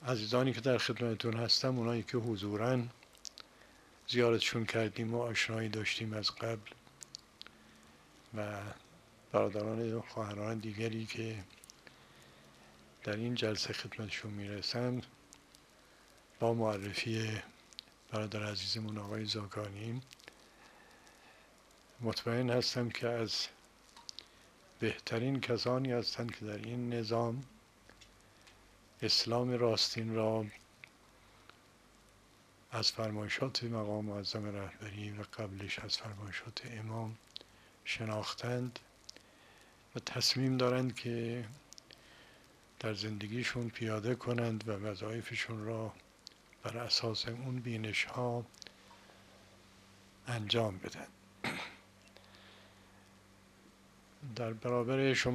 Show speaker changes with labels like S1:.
S1: عزیزانی که در خدمتتون هستم، اونایی که حضوراً زیارتشون کردیم و آشنایی داشتیم از قبل، و برادران و خواهران دیگری که در این جلسه خدمتشون میرسم، با معرفی برادر عزیزمون آقای زاکانی مطمئن هستم که از بهترین کسانی هستند که در این نظام اسلام راستین را از فرمایشات مقام معظم رهبری و قبلش از فرمایشات امام شناختند و تصمیم دارند که در زندگیشون پیاده کنند و وظایفشون را بر اساس اون بینش ها انجام بدن. در برابر شما